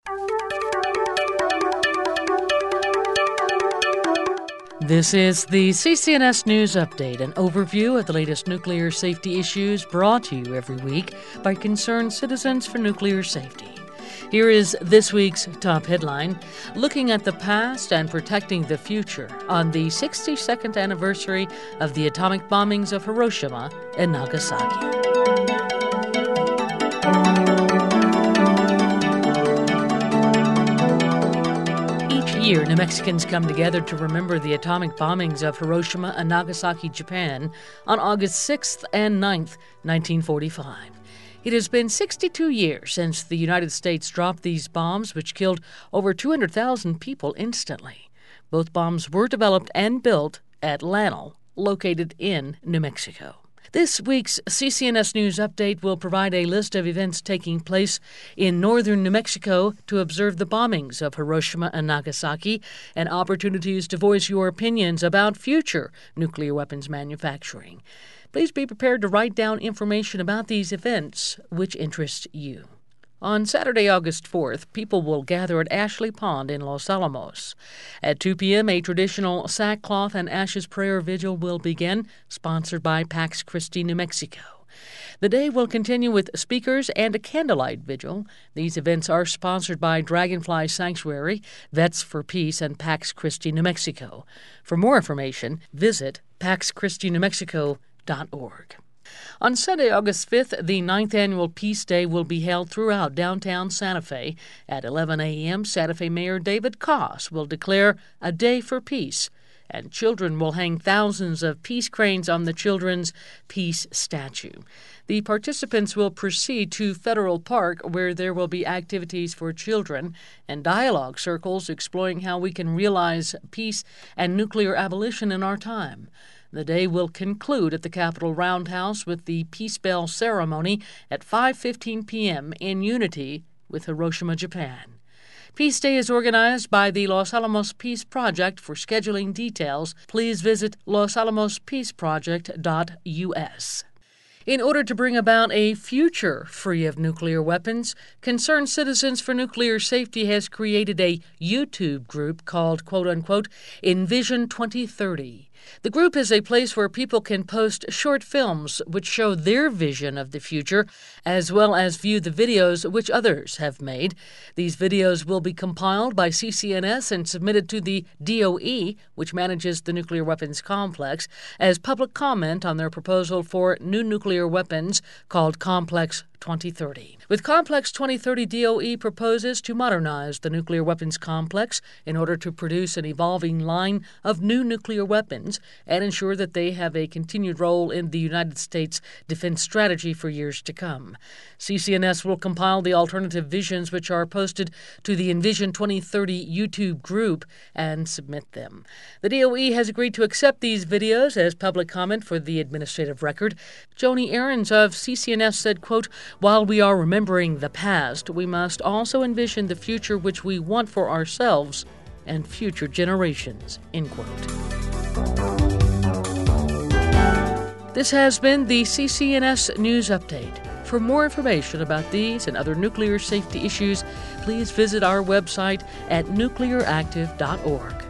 This is the CCNS News Update, an overview of the latest nuclear safety issues brought to you every week by concerned citizens for nuclear safety. Here is this week's top headline, looking at the past and protecting the future on the 62nd anniversary of the atomic bombings of Hiroshima and Nagasaki. Year, New Mexicans come together to remember the atomic bombings of Hiroshima and Nagasaki, Japan, on August 6th and 9th, 1945. It has been 62 years since the United States dropped these bombs, which killed over 200,000 people instantly. Both bombs were developed and built at Lanell, located in New Mexico. This week's CCNS News Update will provide a list of events taking place in northern New Mexico to observe the bombings of Hiroshima and Nagasaki and opportunities to voice your opinions about future nuclear weapons manufacturing. Please be prepared to write down information about these events which interest you. On Saturday, August 4th, people will gather at Ashley Pond in Los Alamos. At 2 p.m., a traditional sackcloth and ashes prayer vigil will begin, sponsored by Pax Christi, New Mexico. The day will continue with speakers and a candlelight vigil. These events are sponsored by Dragonfly Sanctuary, Vets for Peace, and Pax Christi, New Mexico. For more information, visit paxchristinewmexico.org. On Sunday, August 5th, the 9th Annual Peace Day will be held throughout downtown Santa Fe. At 11 a.m., Santa Fe Mayor David Koss will declare a day for peace, and children will hang thousands of peace cranes on the Children's Peace statue. The participants will proceed to Federal Park, where there will be activities for children and dialogue circles exploring how we can realize peace and nuclear abolition in our time. The day will conclude at the Capitol Roundhouse with the Peace Bell ceremony at 5:15 p.m. in unity with Hiroshima, Japan. Peace Day is organized by the Los Alamos Peace Project. For scheduling details, please visit losalamopeaceproject.us. In order to bring about a future free of nuclear weapons, Concerned Citizens for Nuclear Safety has created a YouTube group called, quote-unquote, Envision 2030. The group is a place where people can post short films which show their vision of the future, as well as view the videos which others have made. These videos will be compiled by CCNS and submitted to the DOE, which manages the nuclear weapons complex, as public comment on their proposal for new nuclear weapons called Complex 2030. With Complex 2030, DOE proposes to modernize the nuclear weapons complex in order to produce an evolving line of new nuclear weapons and ensure that they have a continued role in the United States defense strategy for years to come. CCNS will compile the alternative visions which are posted to the Envision 2030 YouTube group and submit them. The DOE has agreed to accept these videos as public comment for the administrative record. Joni Ahrens of CCNS said, quote, while we are remembering the past, we must also envision the future which we want for ourselves and future generations, end quote. This has been the CCNS News Update. For more information about these and other nuclear safety issues, please visit our website at nuclearactive.org.